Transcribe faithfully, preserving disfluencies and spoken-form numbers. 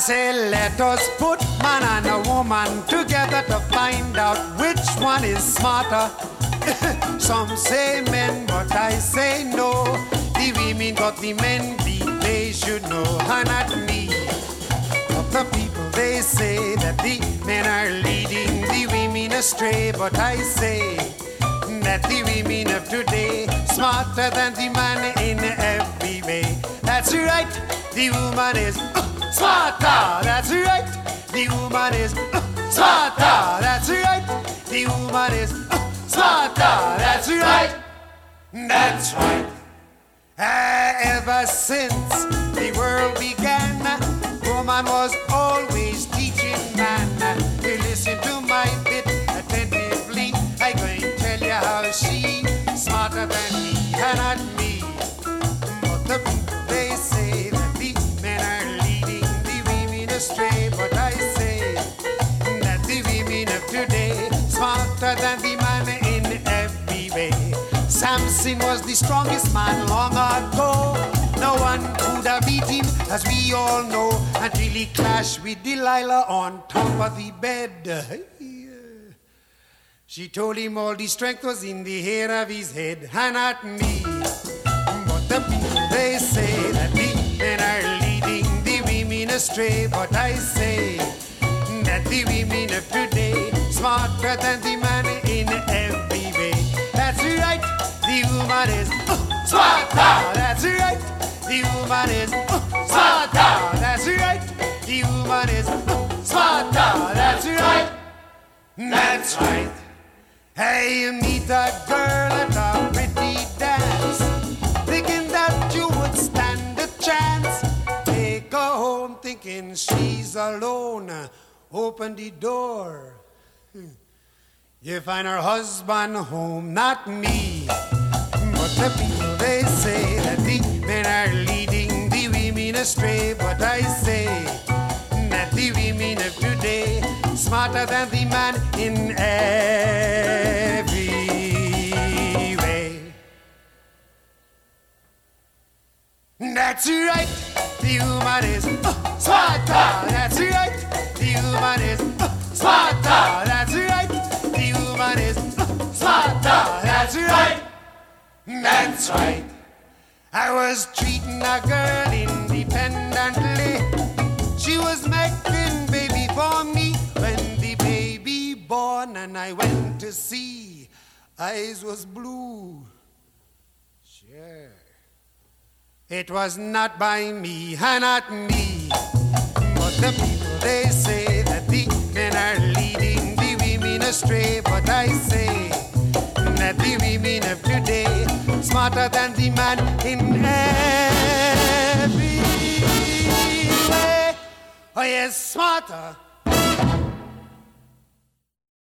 say let us put man and a woman together to find out which one is smarter. Some say men, but I say no. The women got the men beat, they should know, and not me. But the people, they say that the men are leading the women astray, but I say that the women of today smarter than the man in every way. That's right, the woman is uh, smarter. That's right, the woman is uh, smarter. That's right, the woman is uh, smarter. That's right, that's right. Uh, ever since the world began, woman was always teaching man. You listen to my bit attentively, I going to tell you how she smarter than me, cannot me. But the people, they say that the men are leading the women astray, but I say that the women of today smarter than the man in every way. Samson was the strongest man long ago. No one could have beat him, as we all know, until he clashed with Delilah on top of the bed. She told him all the strength was in the hair of his head, and not me. But the people, they say that the men are leading the women astray, but I say that the women of today smarter than the man in every way. That's right, the woman is uh, smarter. That's right, the woman is uh, smarter. That's right, the woman is uh, smarter. That's right, that's right. Hey, you meet a girl at a pretty dance, thinking that you would stand a chance. Take her home thinking she's alone. Open the door. You find her husband home, not me. But the people, they say that the men are leading the women astray. But I say that the women of today smarter than the man in every way. That's right, the woman is uh, smarter. That's right, the woman is uh, smarter. That's right, the woman is uh, smarter. That's right, that's right. I was treating a girl independently. She was making baby for me. When the baby born and I went to see, eyes was blue. Sure. It was not by me, and not me. But the people, they say that the men are leading the women astray. But I say that the women of today smarter than the man in every way. Oh yes, smarter